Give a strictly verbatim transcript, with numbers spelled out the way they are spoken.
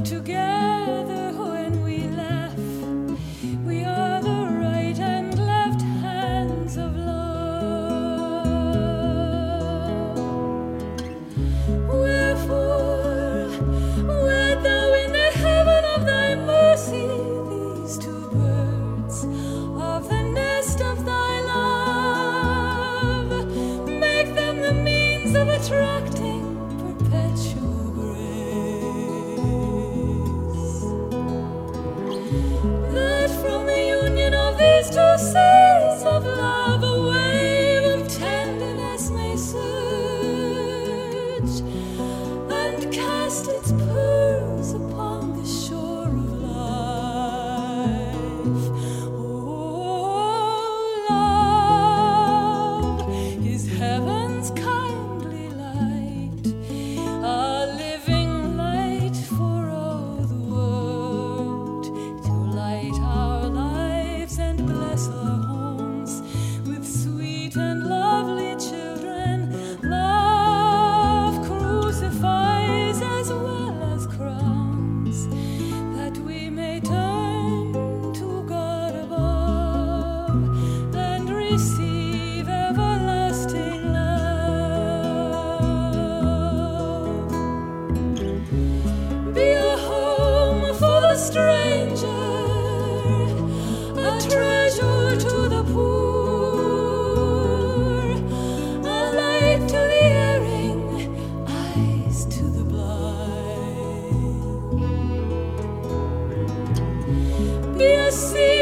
together when we laugh. We are the right and left hands of love. Wherefore, wert thou in the heaven of thy mercy these two birds of the nest of thy love, make them the means of attracting perpetual grace, that from the union of these two seas of love a wave of tenderness may surge and cast its pearls upon the shore of life. Oh, love is heaven's kindly light, a living light for all the world, to light our lives and bless our homes with sweet and lovely children. Love crucifies as well as crowns, that we may turn to God above and receive everlasting love. Be a home for the stranger, a treasure to the poor, a light to the erring, eyes to the blind. Be a sea